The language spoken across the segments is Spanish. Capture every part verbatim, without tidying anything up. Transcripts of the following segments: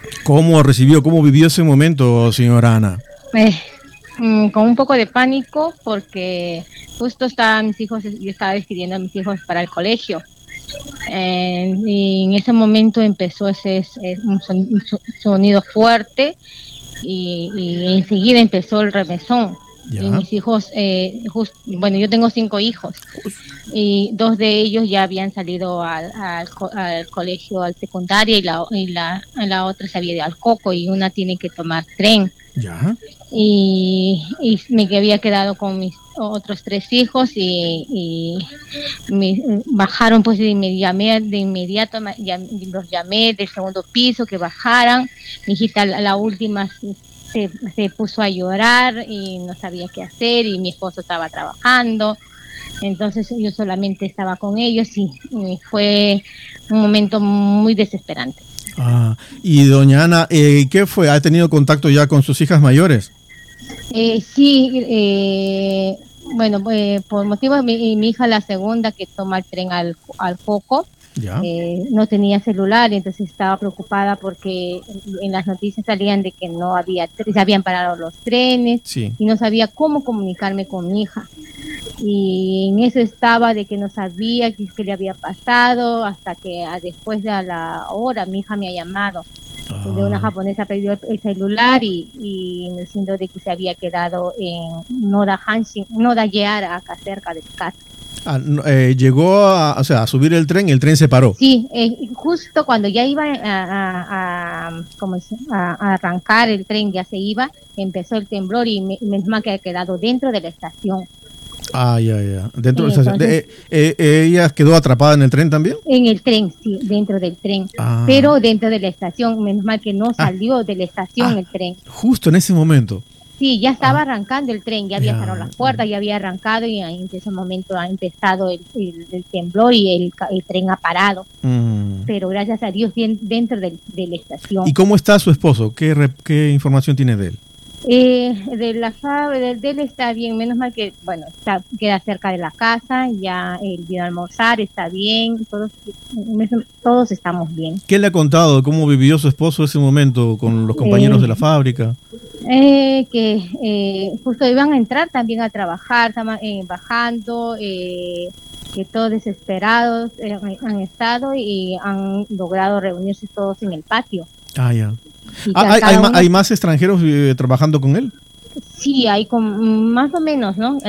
¿Cómo recibió, cómo vivió ese momento, señora Ana? Eh, mm, con un poco de pánico porque justo estaban mis hijos, yo estaba despidiendo a mis hijos para el colegio. Eh, y en ese momento empezó ese, ese un, son, un sonido fuerte y, y enseguida empezó el remesón. Ya. Y mis hijos, eh, just, bueno, yo tengo cinco hijos y dos de ellos ya habían salido al, al, al colegio, al secundario, y la, y la, la otra se había ido al Coco y una tiene que tomar tren. Ya. Y, y me había quedado con mis otros tres hijos y, y me bajaron, pues de inmediato, de inmediato los llamé del segundo piso que bajaran. Mi hijita, la, la última, se, se puso a llorar y no sabía qué hacer, y mi esposo estaba trabajando, entonces yo solamente estaba con ellos y, y fue un momento muy desesperante. Ah, y doña Ana, eh, ¿qué fue? ¿Ha tenido contacto ya con sus hijas mayores? Eh, sí, eh, bueno, eh, por motivos, mi, mi hija, la segunda, que toma el tren al, al Coco, eh, no tenía celular, entonces estaba preocupada porque en las noticias salían de que no había, se habían parado los trenes, sí, y no sabía cómo comunicarme con mi hija. Y en eso estaba de que no sabía qué, qué le había pasado, hasta que a, después de la hora mi hija me ha llamado. Ah. De una japonesa perdió el celular y, y me diciendo de que se había quedado en Noda Hanshin, Noda Year, acá cerca de casa. Ah, eh, llegó a, o sea, a subir el tren, el tren se paró. Sí, eh, justo cuando ya iba a, a, a, como a, a arrancar el tren, ya se iba, empezó el temblor y me, menos mal que ha quedado dentro de la estación. Ah, ya, ya. Dentro de la estación. De, eh, eh, ¿Ella quedó atrapada en el tren también? En el tren, sí, dentro del tren. Ah. Pero dentro de la estación, menos mal que no salió ah. de la estación ah. el tren. Justo en ese momento. Sí, ya estaba ah. arrancando el tren, ya había cerrado las puertas, ya había arrancado y en ese momento ha empezado el, el, el temblor y el, el tren ha parado. Mm. Pero gracias a Dios dentro de, de la estación. ¿Y cómo está su esposo? ¿Qué, re, qué información tiene de él? Eh, de la de, de él está bien, menos mal que, bueno, está, queda cerca de la casa, ya él vino a almorzar, está bien, todos, todos estamos bien. ¿Qué le ha contado? ¿Cómo vivió su esposo ese momento con los compañeros eh, de la fábrica? Eh, que eh, justo iban a entrar también a trabajar, estaban eh, bajando, eh, que todos desesperados eh, han estado y han logrado reunirse todos en el patio. Ah, ya. Ah, ¿hay, hay, uno... ¿Hay más extranjeros eh, trabajando con él? Sí, hay con, más o menos, ¿no?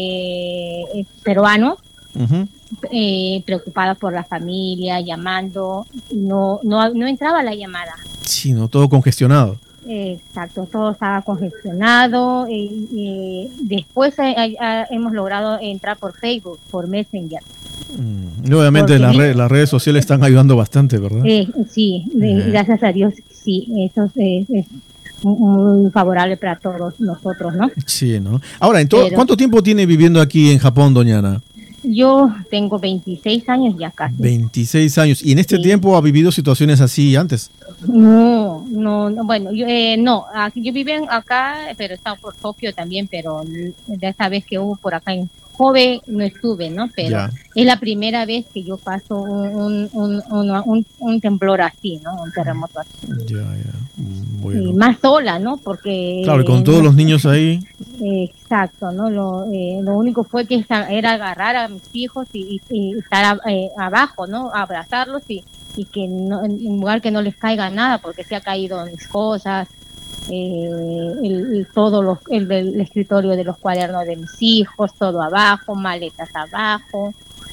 Eh, eh, peruanos, uh-huh. eh, preocupados por la familia, llamando, no, no, no entraba la llamada. Sí, no, todo congestionado. Eh, exacto, todo estaba congestionado. Eh, eh, después eh, eh, hemos logrado entrar por Facebook, por Messenger. Mm, obviamente las, red, las redes sociales están ayudando bastante, ¿verdad? Eh, sí, eh. gracias a Dios, sí, eso es, es muy favorable para todos nosotros, ¿no? Sí, ¿no? Ahora, en todo, Pero, ¿cuánto tiempo tiene viviendo aquí en Japón, doña Ana? Yo tengo veintiséis años ya casi. veintiséis años. ¿Y en este sí. tiempo ha vivido situaciones así antes? No, no, no bueno, yo eh, no, aquí, yo viví acá, pero he estado por Tokio también, pero de esa vez que hubo por acá en Kobe no estuve, ¿no? Pero ya. Es la primera vez que yo paso un, un, un, un, un temblor así, ¿no? Un terremoto así. Ya, ya. Bueno. Y más sola, ¿no? Porque... Claro, y con eh, todos no, los niños ahí. Eh, exacto, ¿no? Lo, eh, lo único fue que era agarrar a mis hijos y, y, y estar a, eh, abajo, ¿no? Abrazarlos y, y que no, en lugar que no les caiga nada, porque se ha caído mis cosas. Eh, el, el, todo los, el, el escritorio de los cuadernos de mis hijos, todo abajo, maletas abajo,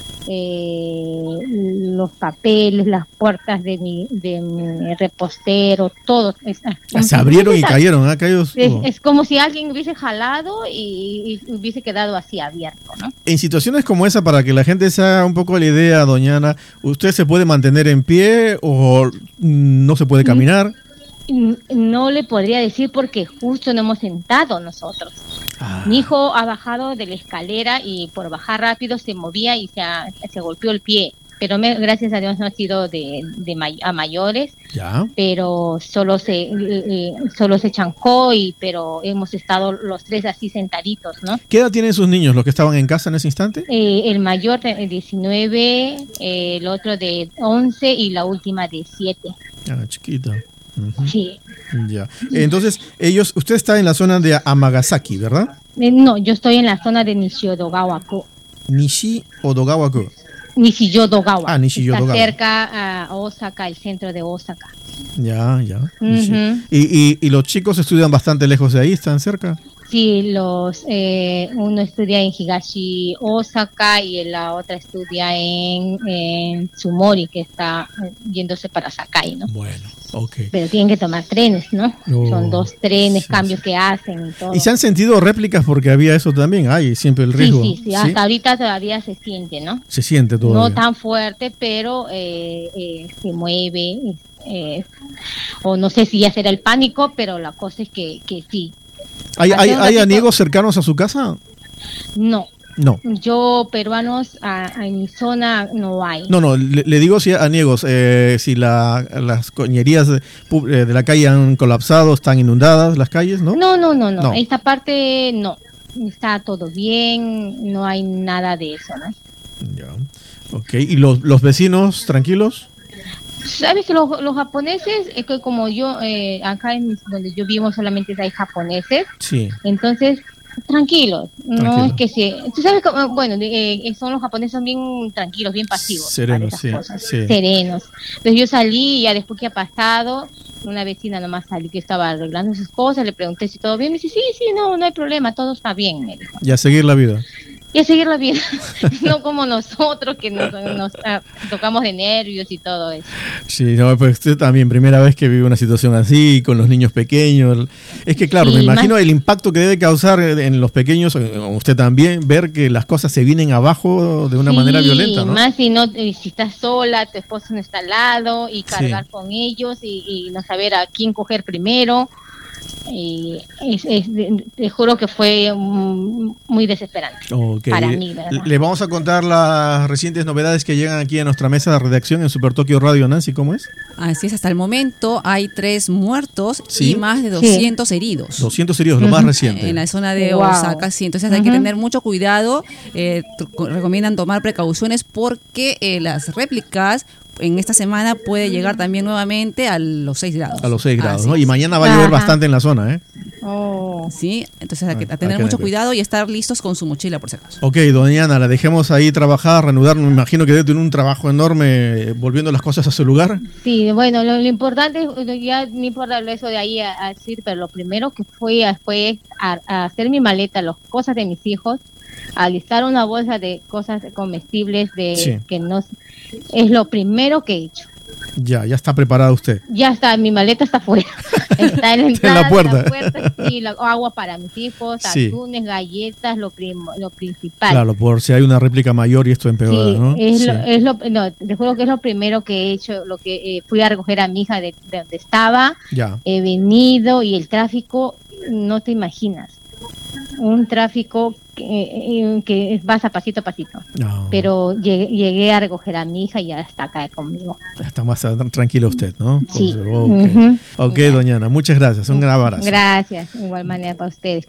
eh, los papeles, las puertas de mi, de mi repostero, todo. Es, se abrieron y cayeron, ¿ha caído? Es, es como si alguien hubiese jalado y, y hubiese quedado así abierto, ¿no? En situaciones como esa, para que la gente se haga un poco la idea, doña Ana, ¿usted se puede mantener en pie o no se puede caminar? No le podría decir porque justo no hemos sentado nosotros. Ah. Mi hijo ha bajado de la escalera y por bajar rápido se movía y se, ha, se golpeó el pie. Pero me, gracias a Dios no ha sido de, de may, a mayores. ¿Ya? Pero solo se eh, solo se chancó y pero hemos estado los tres así sentaditos, ¿no? ¿Qué edad tienen sus niños, los que estaban en casa en ese instante? Eh, el mayor de diecinueve, eh, el otro de once y la última de siete. Ah, chiquita. Uh-huh. Sí. Ya. Entonces, ellos, usted está en la zona de Amagasaki, ¿verdad? Eh, no, yo estoy en la zona de Nishi-Odogawa-ku. Nishi-Odogawa-ku. Nishi-Yodogawa. Ah, Nishi-Yodogawa. Está cerca a Osaka, el centro de Osaka. Ya, ya. Uh-huh. ¿Y, y, ¿Y los chicos estudian bastante lejos de ahí? ¿Están cerca? Sí, los eh, uno estudia en Higashi Osaka y la otra estudia en, en Tsumori, que está yéndose para Sakai, ¿no? Bueno, ok. Pero tienen que tomar trenes, ¿no? Oh, son dos trenes, sí, cambios sí. que hacen y todo. ¿Y se han sentido réplicas porque había eso también? Hay siempre el riesgo. Sí, sí, sí, hasta ¿sí? ahorita todavía se siente, ¿no? Se siente todavía. No tan fuerte, pero eh, eh, se mueve, eh, o no sé si ya será el pánico, pero la cosa es que, que sí. ¿Hay, hay, ¿hay aniegos cercanos a su casa? No. No. Yo, peruanos, a, a en mi zona no hay. No, no, le, le digo si aniegos, eh, si la, las coñerías de, de la calle han colapsado, están inundadas las calles, ¿no? No, no, no, no. no. Esta parte no. Está todo bien, no hay nada de eso, ¿no? Ya. Ok, ¿y los, los vecinos tranquilos? Sabes que los, los japoneses, es que como yo, eh, acá en donde yo vivo solamente hay japoneses, sí. Entonces, tranquilos, Tranquilo. No es que sí, tú sabes, que, bueno, eh, son los japoneses son bien tranquilos, bien pasivos, serenos, sí, sí. serenos. Entonces yo salí y ya después que ha pasado, una vecina nomás salió que estaba arreglando sus cosas, le pregunté si todo bien, me dice, sí, sí, no, no hay problema, todo está bien, me dijo. Y a seguir la vida. Y a seguir la vida, no como nosotros que nos, nos ah, tocamos de nervios y todo eso. Sí, no, pues usted también, primera vez que vive una situación así, con los niños pequeños. Es que claro, sí, me imagino más... el impacto que debe causar en los pequeños, usted también, ver que las cosas se vienen abajo de una sí, manera violenta, ¿no? Más si, no, si estás sola, tu esposo no está al lado, y cargar sí. con ellos, y, y no saber a quién coger primero. Y es, es, te juro que fue muy desesperante okay. para mí, ¿verdad? Le vamos a contar las recientes novedades que llegan aquí a nuestra mesa de redacción en Super Tokio Radio. Nancy, ¿cómo es? Así es, hasta el momento hay tres muertos ¿Sí? y más de doscientos sí. heridos. doscientos heridos, lo uh-huh. más reciente. En la zona de wow. Osaka, sí. Entonces uh-huh. hay que tener mucho cuidado. Eh, recomiendan tomar precauciones porque eh, las réplicas en esta semana puede llegar también nuevamente a los seis grados. A los seis grados, ¿no? Y mañana va a llover Ajá. bastante en la zona, ¿eh? Oh. Sí, entonces hay que a tener mucho cuidado y estar listos con su mochila por si acaso. Ok, doña Ana, la dejemos ahí trabajar, reanudar. Me imagino que debe tener un trabajo enorme volviendo las cosas a su lugar. Sí, bueno, lo, lo importante, ya no importa eso de ahí a, a decir, pero lo primero que fue fue a, a hacer mi maleta, las cosas de mis hijos, alistar una bolsa de cosas comestibles de sí. que no es lo primero que he hecho. Ya, ya está preparada usted. Ya está, mi maleta está afuera. Está en la entrada, en la puerta. La puerta sí, la, agua para mis hijos, sí. atunes, galletas, lo, prim, lo principal. Claro, por si hay una réplica mayor y esto empeora, sí, ¿no? Es sí. lo, es lo, no, te juro que es lo primero que he hecho, lo que eh, fui a recoger a mi hija de, de donde estaba, ya. He venido y el tráfico, no te imaginas. Un tráfico que, que vas a pasito a pasito. No. Pero llegué, llegué a recoger a mi hija y ya está acá conmigo. Está más tranquilo usted, ¿no? Sí. Ok, uh-huh. okay doña Ana, muchas gracias. Un gran abrazo. Gracias. Igual manera para ustedes.